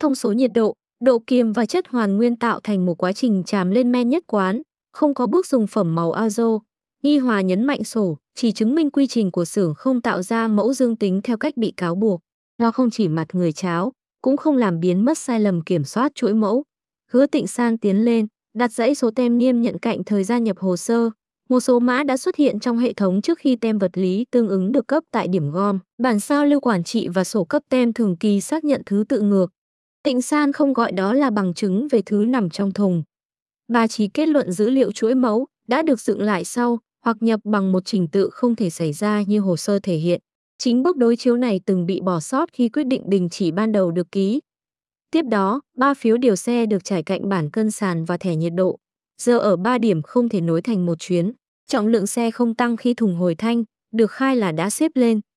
thông số nhiệt độ, độ kiềm và chất hoàn nguyên tạo thành một quá trình tràm lên men nhất quán, không có bước dùng phẩm màu azo. Nghi Hòa nhấn mạnh sổ chỉ chứng minh quy trình của xưởng không tạo ra mẫu dương tính theo cách bị cáo buộc. Nó không chỉ mặt người cháo, cũng không làm biến mất sai lầm kiểm soát chuỗi mẫu. Hứa Tịnh San tiến lên, đặt dãy số tem niêm nhận cạnh thời gian nhập hồ sơ. Một số mã đã xuất hiện trong hệ thống trước khi tem vật lý tương ứng được cấp tại điểm gom. Bản sao lưu quản trị và sổ cấp tem thường kỳ xác nhận thứ tự ngược. Tịnh San không gọi đó là bằng chứng về thứ nằm trong thùng. Bà chỉ kết luận dữ liệu chuỗi mẫu đã được dựng lại sau hoặc nhập bằng một trình tự không thể xảy ra như hồ sơ thể hiện. Chính bước đối chiếu này từng bị bỏ sót khi quyết định đình chỉ ban đầu được ký. Tiếp đó, 3 phiếu điều xe được trải cạnh bản cân sàn và thẻ nhiệt độ. Giờ ở 3 điểm không thể nối thành một chuyến. Trọng lượng xe không tăng khi thùng hồi thanh, được khai là đã xếp lên.